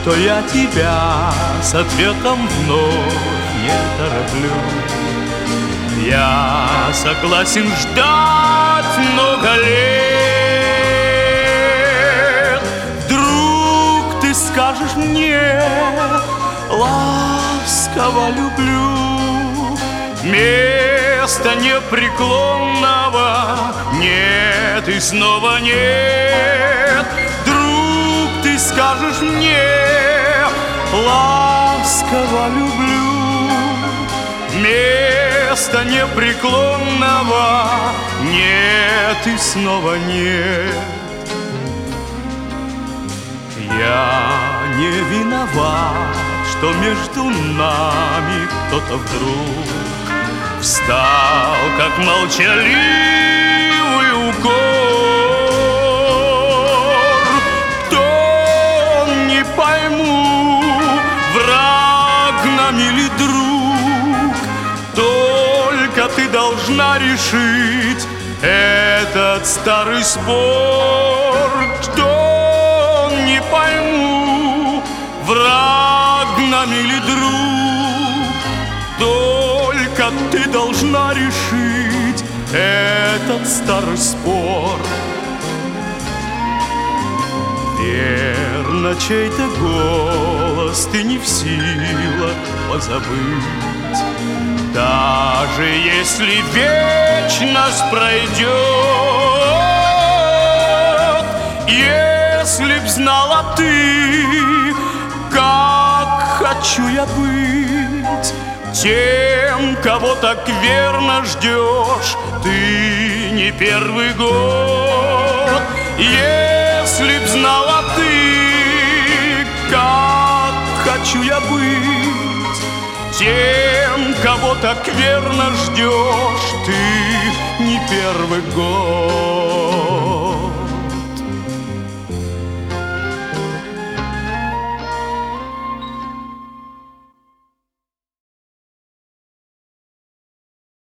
что я тебя с ответом вновь не тороплю. Я согласен ждать много лет. Вдруг ты скажешь мне: ласково люблю. Места непреклонного нет и снова нет. Вдруг ты скажешь мне: ласково люблю. Места непреклонного нет и снова нет. Я не виноват, что между нами кто-то вдруг встал, как молчаливый укор. То не пойму, враг нам или друг. Только ты должна решить этот старый спор. Что не пойму, враг нам или друг. Только ты должна решить этот старый спор. Верно, чей-то голос ты не в силах позабыть. Даже если вечность пройдет, если б знала ты, как хочу я быть тем, кого так верно ждешь ты не первый год. Если б знала ты, как хочу я быть тем, кого так верно ждешь ты не первый год.